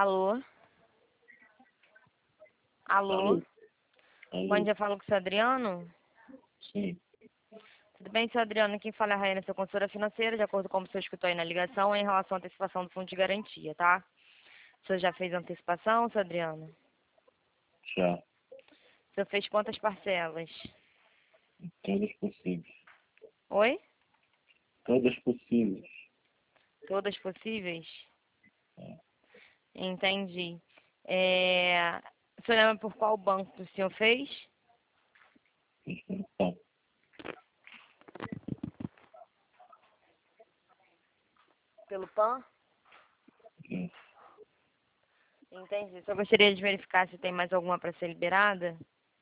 Alô? Alô? Alô? Bom Alô? dia, falo com o seu Adriano. Sim. Tudo bem, seu Adriano? Quem fala é a Raiane, sua consultora financeira, de acordo com o que você escutou aí na ligação, em relação à antecipação do fundo de garantia, tá? O senhor já fez a antecipação, seu Adriano? Já. O senhor fez quantas parcelas? Todas possíveis. Oi? Todas possíveis. Todas possíveis? É. Entendi. O senhor lembra por qual banco que o senhor fez? Então, Pelo PAN? é. Entendi. Só gostaria de verificar se tem mais alguma para ser liberada?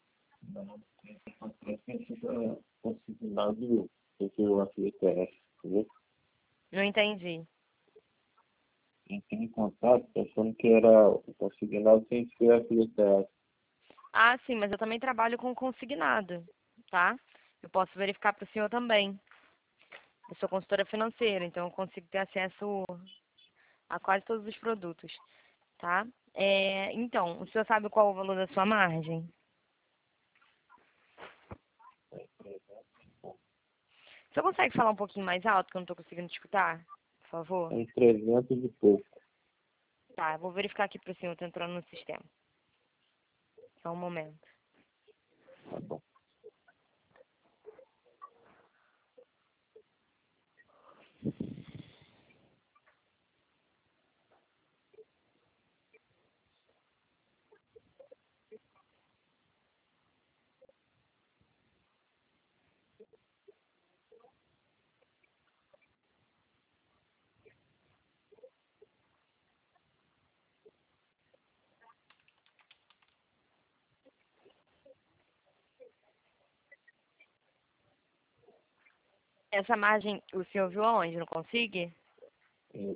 Consignado porque eu FGTS, entendeu? Não entendi. Entrei em contato pensando que era o consignado sem ser FGTS. Ah, sim, mas eu também trabalho com consignado, tá? Eu posso verificar para o senhor também. Eu sou consultora financeira, então eu consigo ter acesso a quase todos os produtos, tá? Então, o senhor sabe qual o valor da sua margem? O senhor consegue falar um pouquinho mais alto, que eu não estou conseguindo te escutar? Por favor. Em 300 e pouco. Tá, eu vou verificar aqui para o senhor, tô entrando no sistema. Só um momento. Tá bom. Essa margem, o senhor viu aonde? Não consigo? É.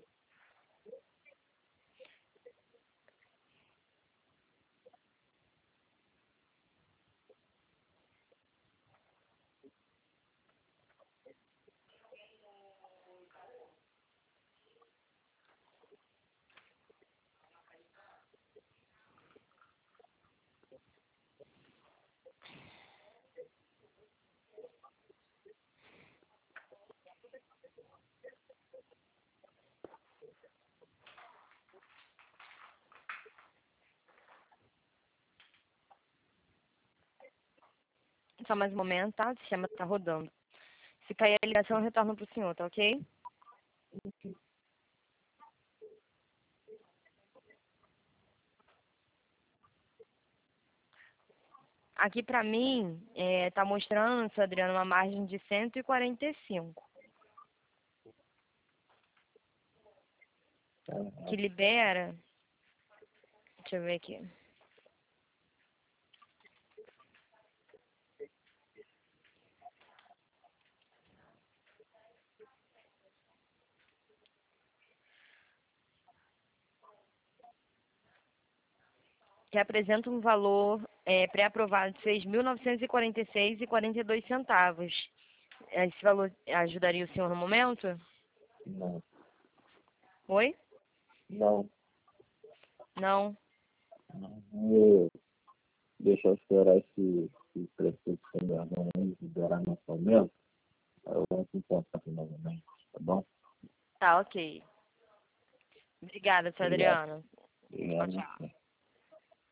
Só mais um momento, tá? O sistema tá rodando. Se cair a ligação, eu retorno pro senhor, tá ok? Aqui pra mim, tá mostrando, seu Adriano, uma margem de 145. Que libera. Deixa eu ver aqui. Que apresenta um valor pré-aprovado de 6.946,42 centavos. Esse valor ajudaria o senhor no momento? Não. Oi? Não. Não? Não. Vou deixar eu esperar esse prefeito liberar nosso aumento. Aí eu vou em contato novamente, tá bom? Tá, ok. Obrigada, seu Obrigado. Adriano. Tchau, Obrigado. tchau.